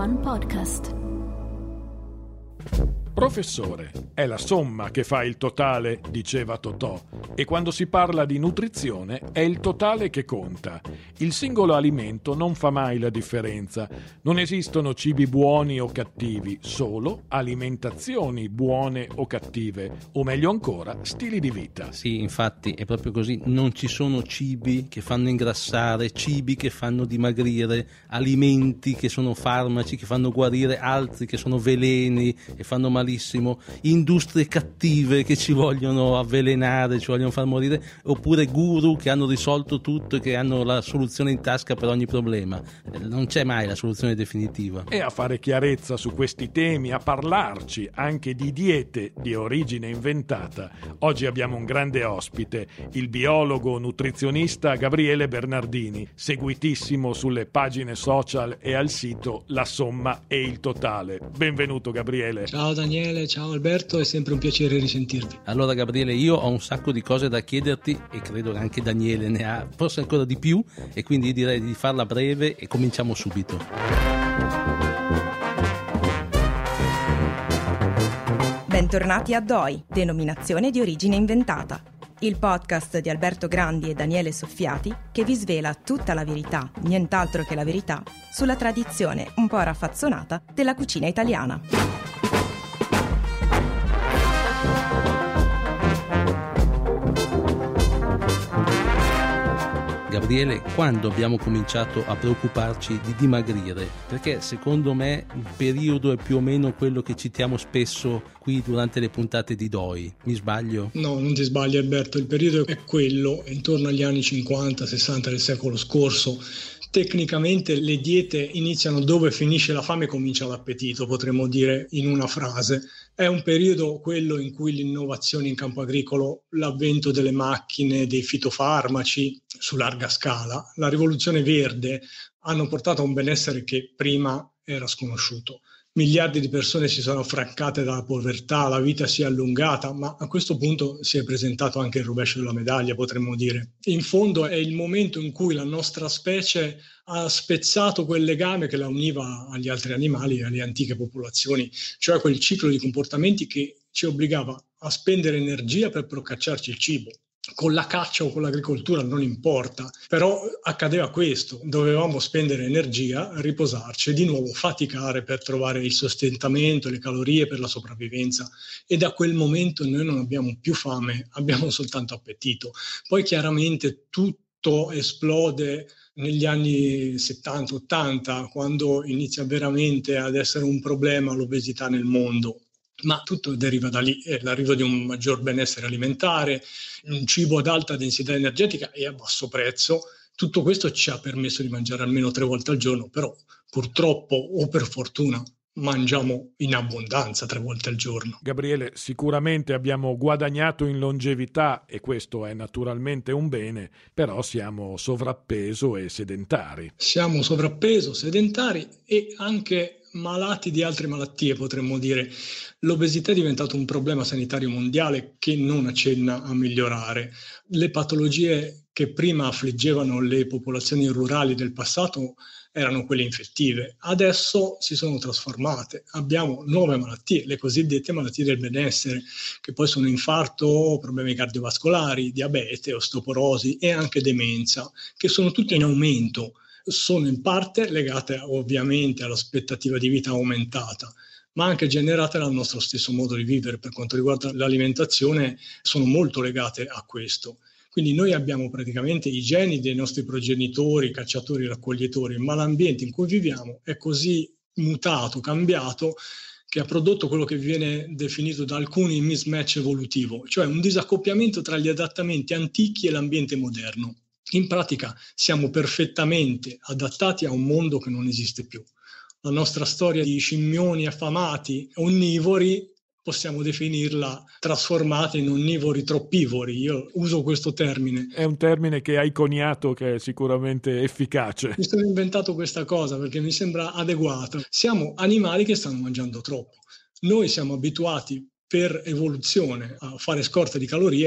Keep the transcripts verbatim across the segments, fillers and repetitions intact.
One Podcast. Professore, è la somma che fa il totale, diceva Totò, e quando si parla di nutrizione è il totale che conta. Il singolo alimento non fa mai la differenza. Non esistono cibi buoni o cattivi, solo alimentazioni buone o cattive, o meglio ancora, stili di vita. Sì, infatti è proprio così. Non ci sono cibi che fanno ingrassare, cibi che fanno dimagrire, alimenti che sono farmaci che fanno guarire, altri che sono veleni e fanno malissimo, industrie cattive che ci vogliono avvelenare, ci vogliono far morire, oppure guru che hanno risolto tutto e che hanno la soluzione in tasca per ogni problema. Non c'è mai la soluzione definitiva. E a fare chiarezza su questi temi, a parlarci anche di diete di origine inventata, oggi abbiamo un grande ospite, il biologo nutrizionista Gabriele Bernardini, seguitissimo sulle pagine social e al sito La Somma e il Totale. Benvenuto Gabriele. Ciao Daniele, ciao Alberto, è sempre un piacere risentirvi. Allora Gabriele, io ho un sacco di cose da chiederti e credo che anche Daniele ne ha forse ancora di più, e quindi direi di farla breve e cominciamo subito. Bentornati a D O I, denominazione di origine inventata, il podcast di Alberto Grandi e Daniele Soffiati che vi svela tutta la verità, nient'altro che la verità, sulla tradizione un po' raffazzonata della cucina italiana. Gabriele, quando abbiamo cominciato a preoccuparci di dimagrire? Perché secondo me il periodo è più o meno quello che citiamo spesso qui durante le puntate di D O I. Mi sbaglio? No, non ti sbagli Alberto, il periodo è quello, intorno agli anni cinquanta sessanta del secolo scorso. Tecnicamente le diete iniziano dove finisce la fame e comincia l'appetito, potremmo dire in una frase. È un periodo quello in cui l'innovazione in campo agricolo, l'avvento delle macchine, dei fitofarmaci su larga scala, la rivoluzione verde hanno portato a un benessere che prima era sconosciuto. Miliardi di persone si sono affrancate dalla povertà, la vita si è allungata, ma a questo punto si è presentato anche il rovescio della medaglia, potremmo dire. In fondo è il momento in cui la nostra specie ha spezzato quel legame che la univa agli altri animali e alle antiche popolazioni, cioè quel ciclo di comportamenti che ci obbligava a spendere energia per procacciarci il cibo. Con la caccia o con l'agricoltura non importa, però accadeva questo, dovevamo spendere energia, riposarci e di nuovo faticare per trovare il sostentamento, le calorie per la sopravvivenza, e da quel momento noi non abbiamo più fame, abbiamo soltanto appetito. Poi chiaramente tutto esplode negli anni settanta ottanta, quando inizia veramente ad essere un problema l'obesità nel mondo. Ma tutto deriva da lì, è l'arrivo di un maggior benessere alimentare, un cibo ad alta densità energetica e a basso prezzo. Tutto questo ci ha permesso di mangiare almeno tre volte al giorno, però purtroppo o per fortuna mangiamo in abbondanza tre volte al giorno. Gabriele, sicuramente abbiamo guadagnato in longevità e questo è naturalmente un bene, però siamo sovrappeso e sedentari. Siamo sovrappeso, sedentari e anche malati di altre malattie, potremmo dire. L'obesità è diventato un problema sanitario mondiale che non accenna a migliorare. Le patologie che prima affliggevano le popolazioni rurali del passato erano quelle infettive, adesso si sono trasformate. Abbiamo nuove malattie, le cosiddette malattie del benessere, che poi sono infarto, problemi cardiovascolari, diabete, osteoporosi e anche demenza, che sono tutte in aumento. Sono in parte legate ovviamente all'aspettativa di vita aumentata, ma anche generate dal nostro stesso modo di vivere. Per quanto riguarda l'alimentazione, sono molto legate a questo. Quindi noi abbiamo praticamente i geni dei nostri progenitori, cacciatori e raccoglitori, ma l'ambiente in cui viviamo è così mutato, cambiato, che ha prodotto quello che viene definito da alcuni mismatch evolutivo, cioè un disaccoppiamento tra gli adattamenti antichi e l'ambiente moderno. In pratica siamo perfettamente adattati a un mondo che non esiste più. La nostra storia di scimmioni affamati, onnivori, possiamo definirla trasformata in onnivori troppivori. Io uso questo termine. È un termine che hai coniato, che è sicuramente efficace. Mi sono inventato questa cosa perché mi sembra adeguata. Siamo animali che stanno mangiando troppo. Noi siamo abituati per evoluzione a fare scorte di calorie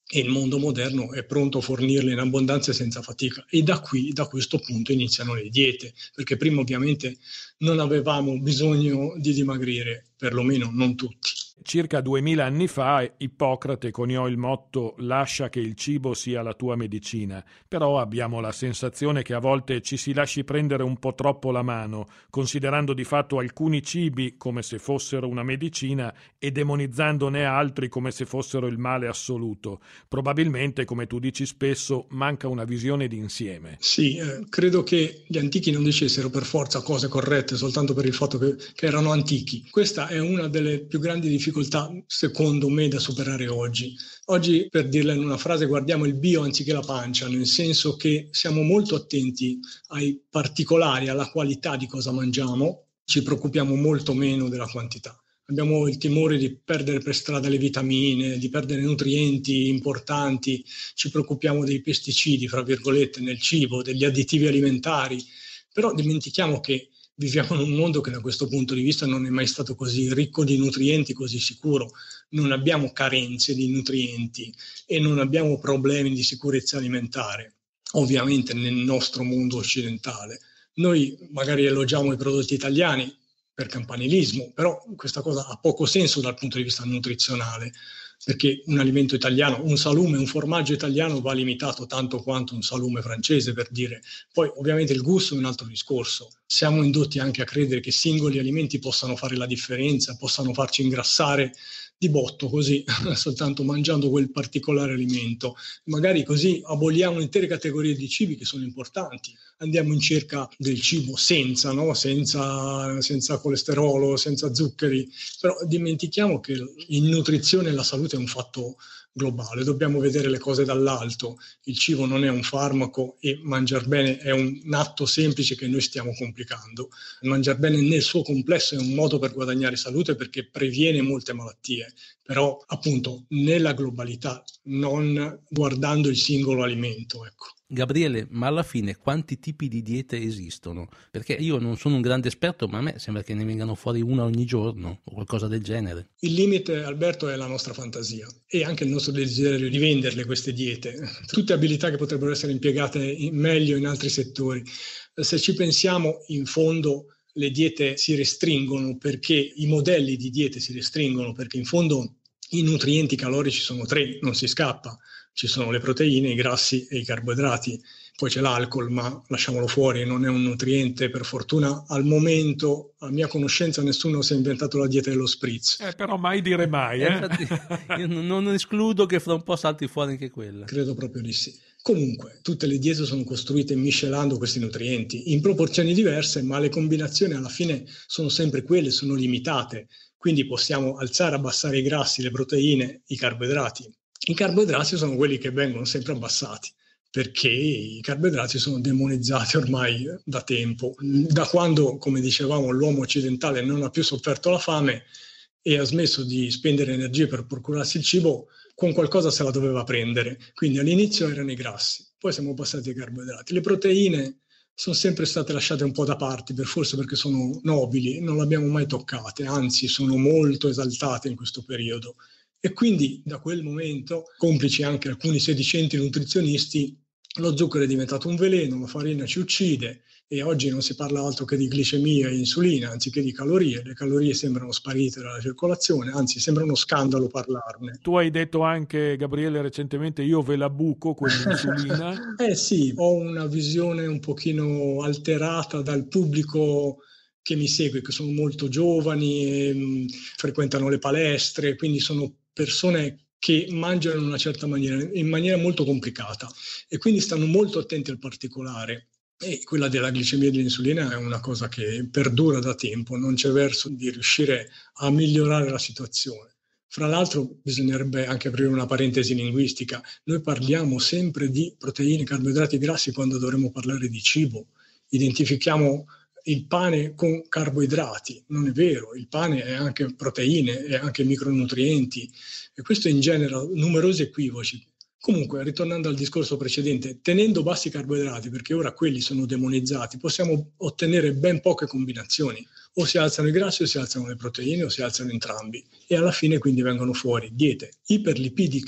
e il mondo moderno è pronto a fornirle in abbondanza e senza fatica. E da qui, da questo punto, iniziano le diete, perché prima ovviamente non avevamo bisogno di dimagrire, perlomeno non tutti. Circa duemila anni fa Ippocrate coniò il motto «lascia che il cibo sia la tua medicina», però abbiamo la sensazione che a volte ci si lasci prendere un po' troppo la mano, considerando di fatto alcuni cibi come se fossero una medicina e demonizzandone altri come se fossero il male assoluto. Probabilmente, come tu dici spesso, manca una visione d'insieme. Sì, eh, credo che gli antichi non dicessero per forza cose corrette soltanto per il fatto che, che erano antichi. Questa è una delle più grandi difficoltà, secondo me, da superare oggi. Oggi, per dirla in una frase, guardiamo il bio anziché la pancia, nel senso che siamo molto attenti ai particolari, alla qualità di cosa mangiamo, ci preoccupiamo molto meno della quantità. Abbiamo il timore di perdere per strada le vitamine, di perdere nutrienti importanti, ci preoccupiamo dei pesticidi, fra virgolette, nel cibo, degli additivi alimentari, però dimentichiamo che viviamo in un mondo che da questo punto di vista non è mai stato così ricco di nutrienti, così sicuro. Non abbiamo carenze di nutrienti e non abbiamo problemi di sicurezza alimentare, ovviamente nel nostro mondo occidentale. Noi magari elogiamo i prodotti italiani per campanilismo, però questa cosa ha poco senso dal punto di vista nutrizionale, perché un alimento italiano, un salume, un formaggio italiano va limitato tanto quanto un salume francese, per dire. Poi ovviamente il gusto è un altro discorso. Siamo indotti anche a credere che singoli alimenti possano fare la differenza, possano farci ingrassare di botto così, soltanto mangiando quel particolare alimento. Magari così aboliamo intere categorie di cibi che sono importanti. Andiamo in cerca del cibo senza, no? senza, senza colesterolo, senza zuccheri, però dimentichiamo che in nutrizione la salute è un fatto globale, dobbiamo vedere le cose dall'alto. Il cibo non è un farmaco e mangiar bene è un atto semplice che noi stiamo complicando. Mangiar bene nel suo complesso è un modo per guadagnare salute perché previene molte malattie, però appunto nella globalità, non guardando il singolo alimento, ecco. Gabriele, ma alla fine quanti tipi di diete esistono? Perché io non sono un grande esperto, ma a me sembra che ne vengano fuori una ogni giorno o qualcosa del genere. Il limite, Alberto, è la nostra fantasia e anche il nostro desiderio di venderle queste diete. Tutte abilità che potrebbero essere impiegate in meglio in altri settori. Se ci pensiamo, in fondo le diete si restringono perché i modelli di diete si restringono perché in fondo i nutrienti calorici sono tre, non si scappa. Ci sono le proteine, i grassi e i carboidrati, poi c'è l'alcol, ma lasciamolo fuori, non è un nutriente. Per fortuna al momento, a mia conoscenza, nessuno si è inventato la dieta dello spritz. Eh, però mai dire mai, eh? eh infatti, io non escludo che fra un po' salti fuori anche quella. Credo proprio di sì. Comunque, tutte le diete sono costruite miscelando questi nutrienti in proporzioni diverse, ma le combinazioni alla fine sono sempre quelle, sono limitate. Quindi possiamo alzare, abbassare i grassi, le proteine, i carboidrati. I carboidrati sono quelli che vengono sempre abbassati, perché i carboidrati sono demonizzati ormai da tempo. Da quando, come dicevamo, l'uomo occidentale non ha più sofferto la fame e ha smesso di spendere energie per procurarsi il cibo, con qualcosa se la doveva prendere. Quindi all'inizio erano i grassi, poi siamo passati ai carboidrati. Le proteine sono sempre state lasciate un po' da parte, per forse perché sono nobili, non le abbiamo mai toccate, anzi sono molto esaltate in questo periodo. E quindi da quel momento, complici anche alcuni sedicenti nutrizionisti, lo zucchero è diventato un veleno, la farina ci uccide e oggi non si parla altro che di glicemia e insulina anziché di calorie. Le calorie sembrano sparite dalla circolazione, anzi sembra uno scandalo parlarne. Tu hai detto anche, Gabriele, recentemente io ve la buco quell'insulina. eh sì, ho una visione un pochino alterata dal pubblico che mi segue, che sono molto giovani, e, mh, frequentano le palestre, quindi sono persone che mangiano in una certa maniera, in maniera molto complicata e quindi stanno molto attenti al particolare. E quella della glicemia e dell'insulina è una cosa che perdura da tempo, non c'è verso di riuscire a migliorare la situazione. Fra l'altro bisognerebbe anche aprire una parentesi linguistica. Noi parliamo sempre di proteine, carboidrati e grassi quando dovremmo parlare di cibo. Identifichiamo il pane con carboidrati, non è vero, il pane è anche proteine, è anche micronutrienti e questo ingenera numerosi equivoci. Comunque, ritornando al discorso precedente, tenendo bassi i carboidrati, perché ora quelli sono demonizzati, possiamo ottenere ben poche combinazioni. O si alzano i grassi o si alzano le proteine o si alzano entrambi e alla fine quindi vengono fuori diete iperlipidiche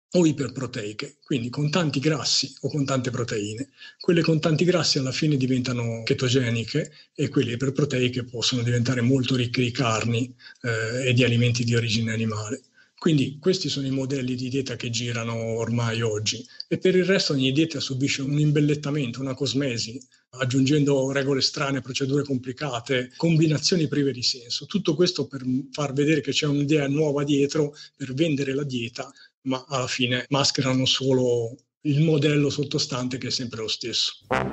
o iperproteiche, quindi con tanti grassi o con tante proteine. Quelle con tanti grassi alla fine diventano chetogeniche e quelle iperproteiche possono diventare molto ricche di carni eh, e di alimenti di origine animale. Quindi questi sono i modelli di dieta che girano ormai oggi, e per il resto ogni dieta subisce un imbellettamento, una cosmesi, aggiungendo regole strane, procedure complicate, combinazioni prive di senso. Tutto questo per far vedere che c'è un'idea nuova dietro, per vendere la dieta, ma alla fine mascherano solo il modello sottostante, che è sempre lo stesso.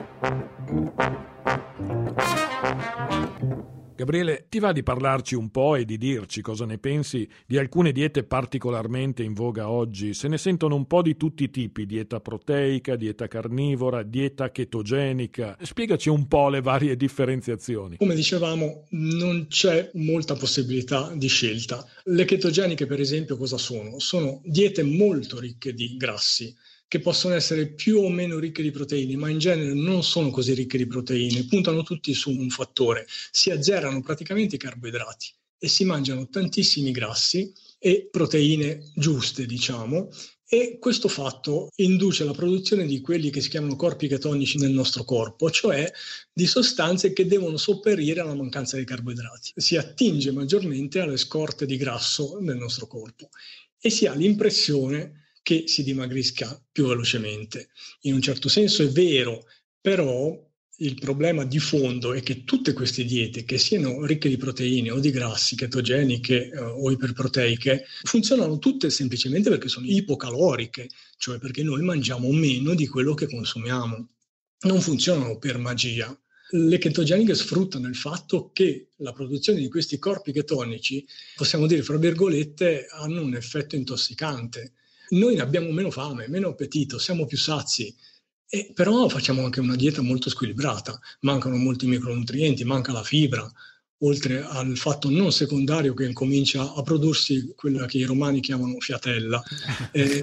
Gabriele, ti va di parlarci un po' e di dirci cosa ne pensi di alcune diete particolarmente in voga oggi? Se ne sentono un po' di tutti i tipi: dieta proteica, dieta carnivora, dieta chetogenica. Spiegaci un po' le varie differenziazioni. Come dicevamo, non c'è molta possibilità di scelta. Le chetogeniche, per esempio, cosa sono? Sono diete molto ricche di grassi, che possono essere più o meno ricche di proteine, ma in genere non sono così ricche di proteine, puntano tutti su un fattore: si azzerano praticamente i carboidrati e si mangiano tantissimi grassi e proteine giuste, diciamo, e questo fatto induce la produzione di quelli che si chiamano corpi chetonici nel nostro corpo, cioè di sostanze che devono sopperire alla mancanza di carboidrati. Si attinge maggiormente alle scorte di grasso nel nostro corpo e si ha l'impressione che si dimagrisca più velocemente. In un certo senso è vero, però il problema di fondo è che tutte queste diete, che siano ricche di proteine o di grassi, chetogeniche eh, o iperproteiche, funzionano tutte semplicemente perché sono ipocaloriche, cioè perché noi mangiamo meno di quello che consumiamo. Non funzionano per magia. Le chetogeniche sfruttano il fatto che la produzione di questi corpi chetonici, possiamo dire fra virgolette, hanno un effetto intossicante. Noi abbiamo meno fame, meno appetito, siamo più sazi, e però facciamo anche una dieta molto squilibrata. Mancano molti micronutrienti, manca la fibra, oltre al fatto non secondario che comincia a prodursi quella che i romani chiamano fiatella. E,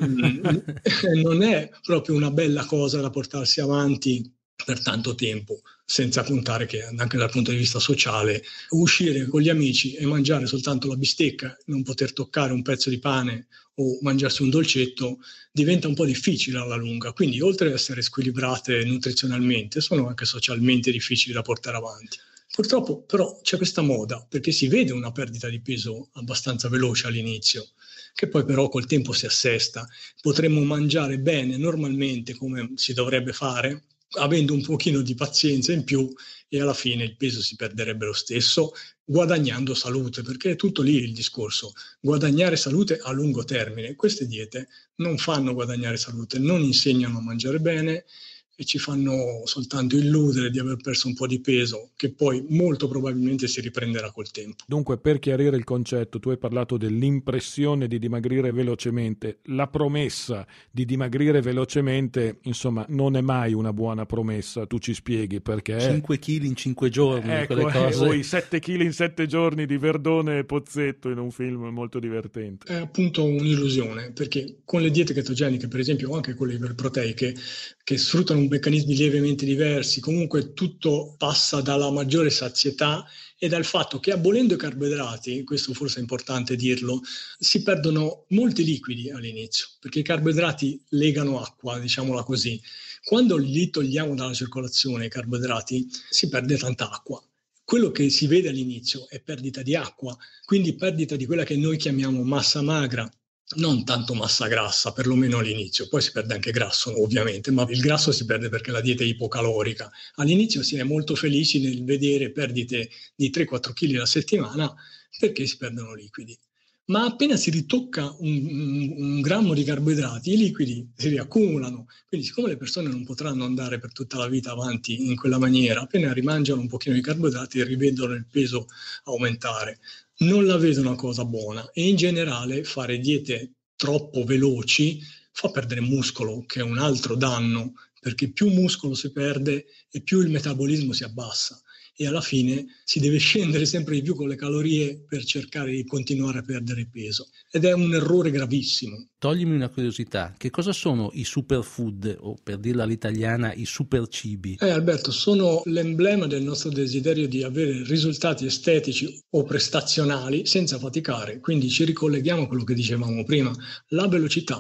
non è proprio una bella cosa da portarsi avanti per tanto tempo, senza contare che anche dal punto di vista sociale uscire con gli amici e mangiare soltanto la bistecca, non poter toccare un pezzo di pane o mangiarsi un dolcetto diventa un po' difficile alla lunga. Quindi oltre ad essere squilibrate nutrizionalmente, sono anche socialmente difficili da portare avanti. Purtroppo però c'è questa moda, perché si vede una perdita di peso abbastanza veloce all'inizio, che poi però col tempo si assesta. Potremmo mangiare bene normalmente come si dovrebbe fare, avendo un pochino di pazienza in più, e alla fine il peso si perderebbe lo stesso, guadagnando salute, perché è tutto lì il discorso: guadagnare salute a lungo termine. Queste diete non fanno guadagnare salute, non insegnano a mangiare bene e ci fanno soltanto illudere di aver perso un po' di peso, che poi molto probabilmente si riprenderà col tempo. Dunque, per chiarire il concetto, tu hai parlato dell'impressione di dimagrire velocemente. La promessa di dimagrire velocemente, insomma, non è mai una buona promessa. Tu ci spieghi perché? cinque chili in cinque giorni, ecco, quelle cose. Eh, o i sette chili in sette giorni di Verdone e Pozzetto in un film molto divertente. È appunto un'illusione, perché con le diete chetogeniche, per esempio, o anche quelle iperproteiche, che sfruttano meccanismi lievemente diversi, comunque tutto passa dalla maggiore sazietà e dal fatto che, abolendo i carboidrati, questo forse è importante dirlo, si perdono molti liquidi all'inizio, perché i carboidrati legano acqua, diciamola così. Quando li togliamo dalla circolazione i carboidrati, si perde tanta acqua. Quello che si vede all'inizio è perdita di acqua, quindi perdita di quella che noi chiamiamo massa magra, non tanto massa grassa, perlomeno all'inizio. Poi si perde anche grasso, ovviamente, ma il grasso si perde perché la dieta è ipocalorica. All'inizio si è molto felici nel vedere perdite di tre quattro chili alla settimana, perché si perdono liquidi. Ma appena si ritocca un, un, un grammo di carboidrati, i liquidi si riaccumulano. Quindi, siccome le persone non potranno andare per tutta la vita avanti in quella maniera, appena rimangiano un pochino di carboidrati rivedono il peso aumentare. Non la vedo una cosa buona, e in generale fare diete troppo veloci fa perdere muscolo, che è un altro danno, perché più muscolo si perde e più il metabolismo si abbassa, e alla fine si deve scendere sempre di più con le calorie per cercare di continuare a perdere peso, ed è un errore gravissimo. Toglimi una curiosità: che cosa sono i superfood, o per dirla all'italiana i super cibi? Eh Alberto, sono l'emblema del nostro desiderio di avere risultati estetici o prestazionali senza faticare, quindi ci ricolleghiamo a quello che dicevamo prima: la velocità.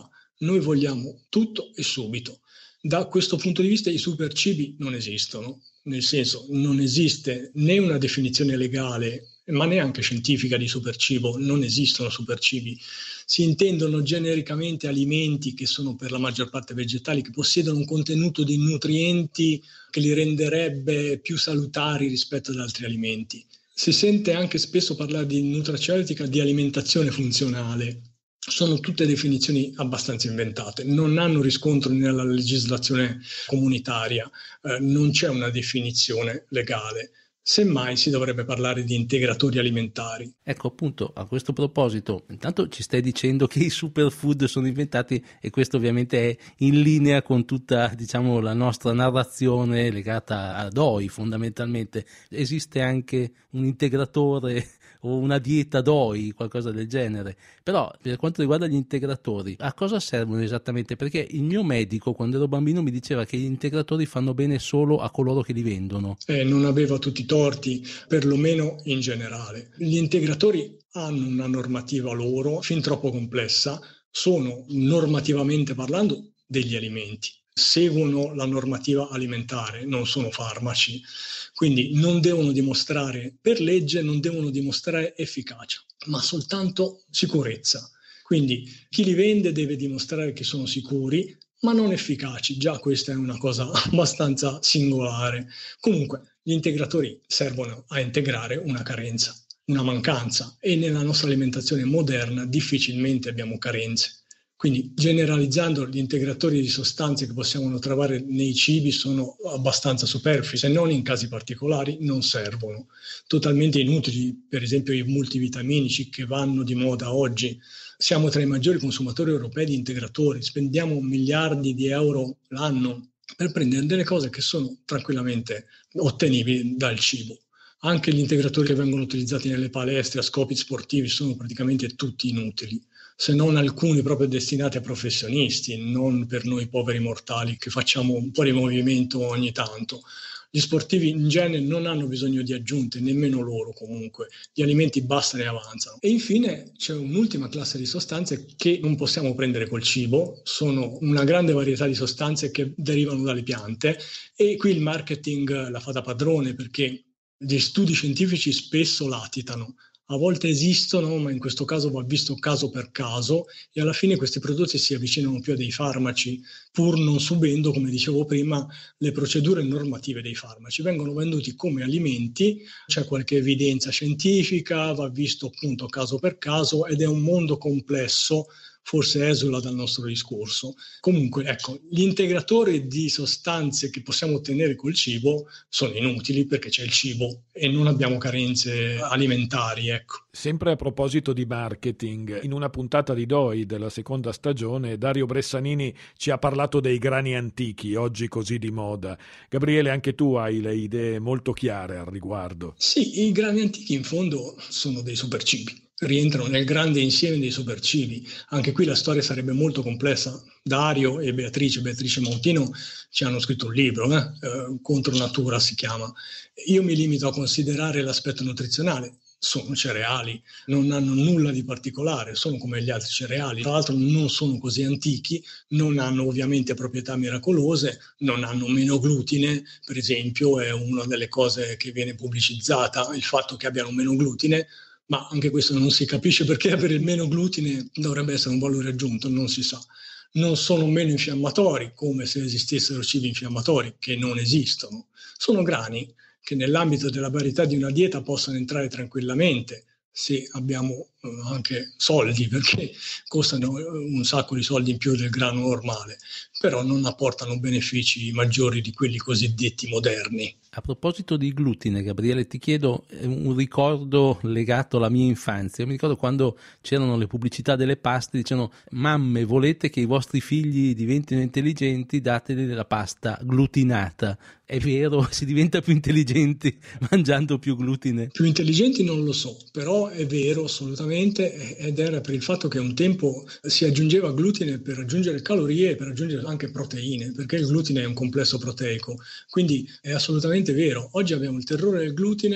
Noi vogliamo tutto e subito. Da questo punto di vista i supercibi non esistono, nel senso non esiste né una definizione legale ma neanche scientifica di supercibo, non esistono supercibi. Si intendono genericamente alimenti che sono per la maggior parte vegetali, che possiedono un contenuto di nutrienti che li renderebbe più salutari rispetto ad altri alimenti. Si sente anche spesso parlare di nutraceutica, di alimentazione funzionale. Sono tutte definizioni abbastanza inventate, non hanno riscontro nella legislazione comunitaria, eh, non c'è una definizione legale. Semmai si dovrebbe parlare di integratori alimentari. Ecco, appunto, a questo proposito, intanto ci stai dicendo che i superfood sono inventati e questo ovviamente è in linea con tutta, diciamo, la nostra narrazione legata a D O I fondamentalmente. Esiste anche un integratore o una dieta D O I, qualcosa del genere. Però per quanto riguarda gli integratori, a cosa servono esattamente? Perché il mio medico quando ero bambino mi diceva che gli integratori fanno bene solo a coloro che li vendono. Eh, non aveva tutti i torti, perlomeno in generale. Gli integratori hanno una normativa loro, fin troppo complessa, sono normativamente parlando degli alimenti. Seguono la normativa alimentare, non sono farmaci, quindi non devono dimostrare, per legge non devono dimostrare efficacia, ma soltanto sicurezza. Quindi chi li vende deve dimostrare che sono sicuri, ma non efficaci. Già questa è una cosa abbastanza singolare. Comunque gli integratori servono a integrare una carenza, una mancanza, e nella nostra alimentazione moderna difficilmente abbiamo carenze. Quindi generalizzando, gli integratori di sostanze che possiamo trovare nei cibi sono abbastanza superflui, se non in casi particolari non servono, totalmente inutili. Per esempio i multivitaminici che vanno di moda oggi, siamo tra i maggiori consumatori europei di integratori, spendiamo miliardi di euro l'anno per prendere delle cose che sono tranquillamente ottenibili dal cibo. Anche gli integratori che vengono utilizzati nelle palestre a scopi sportivi sono praticamente tutti inutili, se non alcuni proprio destinati a professionisti, non per noi poveri mortali che facciamo un po' di movimento ogni tanto. Gli sportivi in genere non hanno bisogno di aggiunte, nemmeno loro comunque, gli alimenti bastano e avanzano. E infine c'è un'ultima classe di sostanze che non possiamo prendere col cibo, sono una grande varietà di sostanze che derivano dalle piante, e qui il marketing la fa da padrone, perché gli studi scientifici spesso latitano. A volte esistono, ma in questo caso va visto caso per caso, e alla fine questi prodotti si avvicinano più a dei farmaci, pur non subendo, come dicevo prima, le procedure normative dei farmaci. Vengono venduti come alimenti, c'è qualche evidenza scientifica, va visto appunto caso per caso, ed è un mondo complesso, forse esula dal nostro discorso. Comunque, ecco, gli integratori di sostanze che possiamo ottenere col cibo sono inutili, perché c'è il cibo e non abbiamo carenze alimentari, ecco. Sempre a proposito di marketing, in una puntata di D O I della seconda stagione, Dario Bressanini ci ha parlato dei grani antichi, oggi così di moda. Gabriele, anche tu hai le idee molto chiare al riguardo. Sì, i grani antichi in fondo sono dei supercibi. Rientrano nel grande insieme dei supercibi. Anche qui la storia sarebbe molto complessa. Dario e Beatrice, Beatrice Montino, ci hanno scritto un libro, eh? Eh, Contro Natura si chiama. Io mi limito a considerare l'aspetto nutrizionale. Sono cereali, non hanno nulla di particolare, sono come gli altri cereali. Tra l'altro non sono così antichi, non hanno ovviamente proprietà miracolose, non hanno meno glutine, per esempio, è una delle cose che viene pubblicizzata, il fatto che abbiano meno glutine. Ma anche questo non si capisce, perché avere il meno glutine dovrebbe essere un valore aggiunto, non si sa. Non sono meno infiammatori, come se esistessero cibi infiammatori, che non esistono. Sono grani che nell'ambito della varietà di una dieta possono entrare tranquillamente, se abbiamo eh, anche soldi, perché costano un sacco di soldi in più del grano normale, però non apportano benefici maggiori di quelli cosiddetti moderni. A proposito di glutine, Gabriele, ti chiedo un ricordo legato alla mia infanzia. Io mi ricordo quando c'erano le pubblicità delle paste, dicevano: mamme, volete che i vostri figli diventino intelligenti, dateli la pasta glutinata. È vero? Si diventa più intelligenti mangiando più glutine? Più intelligenti non lo so, però è vero assolutamente, ed era per il fatto che un tempo si aggiungeva glutine per aggiungere calorie e per aggiungere anche proteine, perché il glutine è un complesso proteico, quindi è assolutamente vero. Oggi abbiamo il terrore del glutine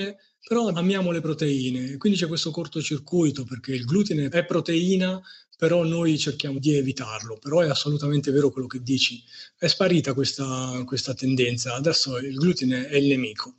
però amiamo le proteine, quindi c'è questo cortocircuito perché il glutine è proteina, però noi cerchiamo di evitarlo. Però è assolutamente vero quello che dici, è sparita questa, questa tendenza, adesso il glutine è il nemico.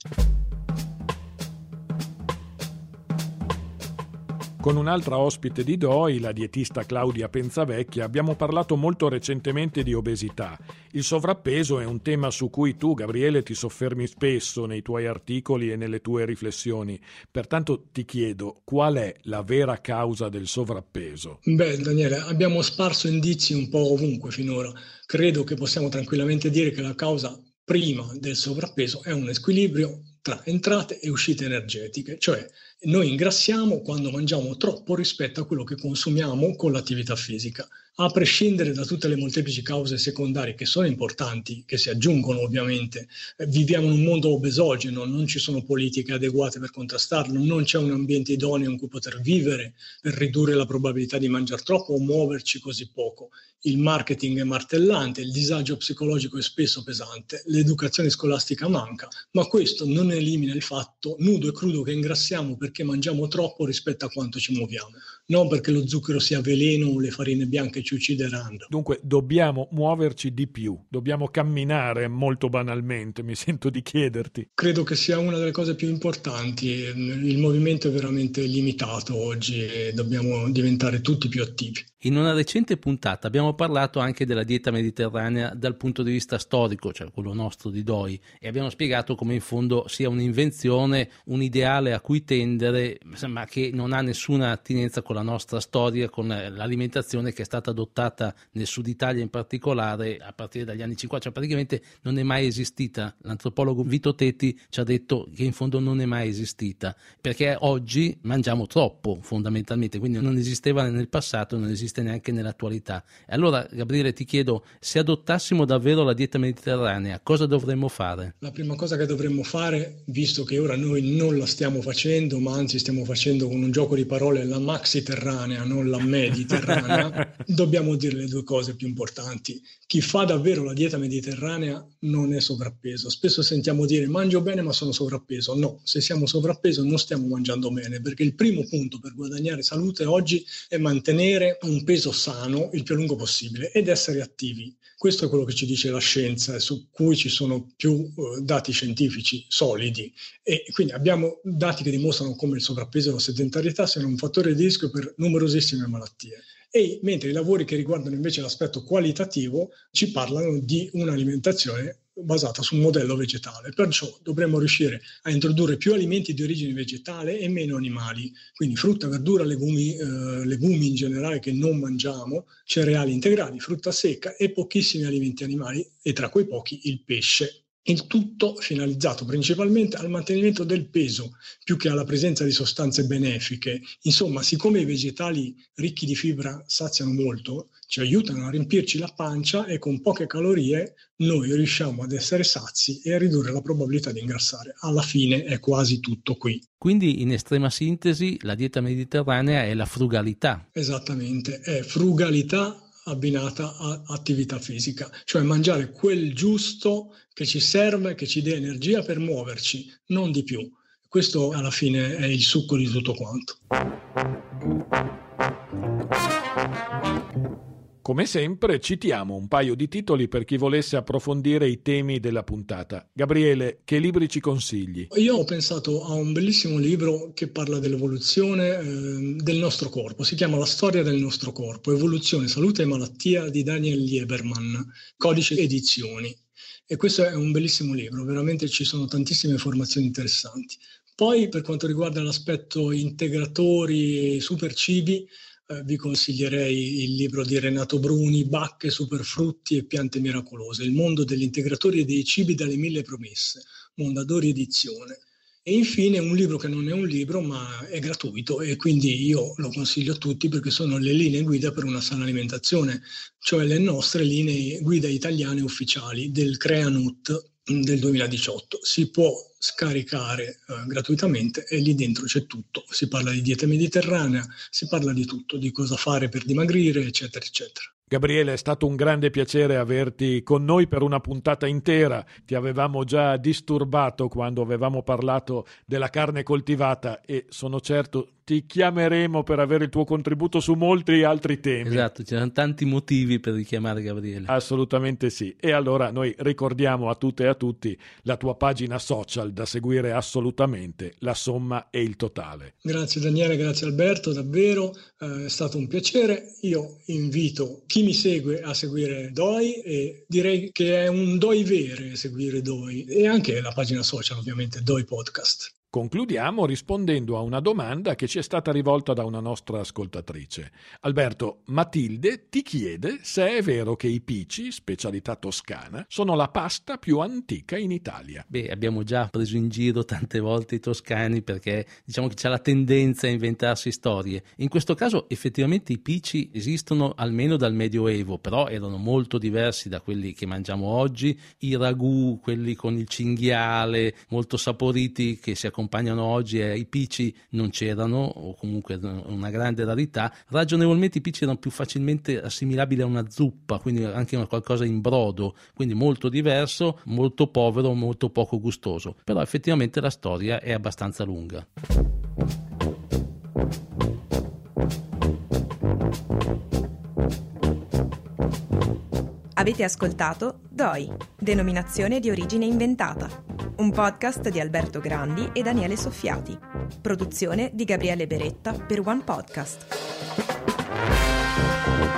Con un'altra ospite di D O I, la dietista Claudia Penzavecchia, abbiamo parlato molto recentemente di obesità. Il sovrappeso è un tema su cui tu, Gabriele, ti soffermi spesso nei tuoi articoli e nelle tue riflessioni. Pertanto ti chiedo, qual è la vera causa del sovrappeso? Beh, Daniele, abbiamo sparso indizi un po' ovunque finora. Credo che possiamo tranquillamente dire che la causa prima del sovrappeso è un squilibrio tra entrate e uscite energetiche, cioè noi ingrassiamo quando mangiamo troppo rispetto a quello che consumiamo con l'attività fisica. A prescindere da tutte le molteplici cause secondarie che sono importanti, che si aggiungono ovviamente, eh, viviamo in un mondo obesogeno, non ci sono politiche adeguate per contrastarlo, non c'è un ambiente idoneo in cui poter vivere per ridurre la probabilità di mangiare troppo o muoverci così poco. Il marketing è martellante, il disagio psicologico è spesso pesante, l'educazione scolastica manca, ma questo non elimina il fatto nudo e crudo che ingrassiamo perché mangiamo troppo rispetto a quanto ci muoviamo, non perché lo zucchero sia veleno o le farine bianche ci uccideranno. Dunque dobbiamo muoverci di più, dobbiamo camminare molto banalmente, mi sento di chiederti. Credo che sia una delle cose più importanti, il movimento è veramente limitato oggi e dobbiamo diventare tutti più attivi. In una recente puntata abbiamo parlato anche della dieta mediterranea dal punto di vista storico, cioè quello nostro di D O I, e abbiamo spiegato come in fondo sia un'invenzione, un ideale a cui tendere, ma che non ha nessuna attinenza con la nostra storia, con l'alimentazione che è stata adottata nel sud Italia in particolare a partire dagli anni cinquanta, cioè praticamente non è mai esistita. L'antropologo Vito Tetti ci ha detto che in fondo non è mai esistita, perché oggi mangiamo troppo fondamentalmente, quindi non esisteva nel passato, non esiste neanche nell'attualità. E allora, Gabriele, ti chiedo, se adottassimo davvero la dieta mediterranea, cosa dovremmo fare? La prima cosa che dovremmo fare, visto che ora noi non la stiamo facendo, ma anzi stiamo facendo con un gioco di parole la maxiterranea, non la mediterranea, dobbiamo dire le due cose più importanti. Chi fa davvero la dieta mediterranea non è sovrappeso. Spesso sentiamo dire mangio bene ma sono sovrappeso. No, se siamo sovrappeso non stiamo mangiando bene, perché il primo punto per guadagnare salute oggi è mantenere un peso sano il più lungo possibile ed essere attivi. Questo è quello che ci dice la scienza e su cui ci sono più uh, dati scientifici solidi, e quindi abbiamo dati che dimostrano come il sovrappeso e la sedentarietà siano un fattore di rischio per numerosissime malattie. E mentre i lavori che riguardano invece l'aspetto qualitativo ci parlano di un'alimentazione basata su un modello vegetale. Perciò dovremmo riuscire a introdurre più alimenti di origine vegetale e meno animali, quindi frutta, verdura, legumi, eh, legumi in generale che non mangiamo, cereali integrali, frutta secca e pochissimi alimenti animali, e tra quei pochi il pesce. Il tutto finalizzato principalmente al mantenimento del peso più che alla presenza di sostanze benefiche. Insomma, siccome i vegetali ricchi di fibra saziano molto, ci aiutano a riempirci la pancia e con poche calorie noi riusciamo ad essere sazi e a ridurre la probabilità di ingrassare. Alla fine è quasi tutto qui. Quindi, in estrema sintesi, la dieta mediterranea è la frugalità. Esattamente, è frugalità abbinata a attività fisica, cioè mangiare quel giusto che ci serve, che ci dia energia per muoverci, non di più. Questo alla fine è il succo di tutto quanto. Come sempre citiamo un paio di titoli per chi volesse approfondire i temi della puntata. Gabriele, che libri ci consigli? Io ho pensato a un bellissimo libro che parla dell'evoluzione eh, del nostro corpo, si chiama La storia del nostro corpo, Evoluzione, salute e malattia di Daniel Lieberman, Codice Edizioni. E questo è un bellissimo libro, veramente ci sono tantissime informazioni interessanti. Poi per quanto riguarda l'aspetto integratori e super cibi, Eh, vi consiglierei il libro di Renato Bruni, Bacche, Superfrutti e Piante Miracolose, il mondo degli integratori e dei cibi dalle mille promesse, Mondadori Edizione. E infine un libro che non è un libro ma è gratuito e quindi io lo consiglio a tutti perché sono le linee guida per una sana alimentazione, cioè le nostre linee guida italiane ufficiali del CREANUT del duemiladiciotto. Si può scaricare eh, gratuitamente e lì dentro c'è tutto. Si parla di dieta mediterranea, si parla di tutto, di cosa fare per dimagrire, eccetera, eccetera. Gabriele, è stato un grande piacere averti con noi per una puntata intera. Ti avevamo già disturbato quando avevamo parlato della carne coltivata e sono certo ti chiameremo per avere il tuo contributo su molti altri temi. Esatto, c'erano tanti motivi per richiamare Gabriele. Assolutamente sì. E allora noi ricordiamo a tutte e a tutti la tua pagina social da seguire assolutamente, La Somma e il Totale. Grazie Daniele, grazie Alberto, davvero eh, è stato un piacere. Io invito chi mi segue a seguire Doi e direi che è un Doi vere seguire Doi e anche la pagina social ovviamente Doi Podcast. Concludiamo rispondendo a una domanda che ci è stata rivolta da una nostra ascoltatrice. Alberto, Matilde ti chiede se è vero che i pici, specialità toscana, sono la pasta più antica in Italia. Beh, abbiamo già preso in giro tante volte i toscani perché diciamo che c'è la tendenza a inventarsi storie. In questo caso effettivamente i pici esistono almeno dal Medioevo, però erano molto diversi da quelli che mangiamo oggi. I ragù, quelli con il cinghiale, molto saporiti che si accompagnano oggi ai pici non c'erano, o comunque una grande rarità. Ragionevolmente i pici erano più facilmente assimilabili a una zuppa, quindi anche una qualcosa in brodo, quindi molto diverso, molto povero, molto poco gustoso, però effettivamente la storia è abbastanza lunga. Avete ascoltato Doi, denominazione di origine inventata, un podcast di Alberto Grandi e Daniele Soffiati, produzione di Gabriele Beretta per One Podcast.